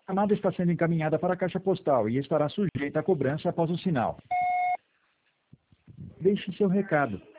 chamada está sendo encaminhada para a caixa postal e estará sujeita a cobrança após o sinal. Deixe seu recado.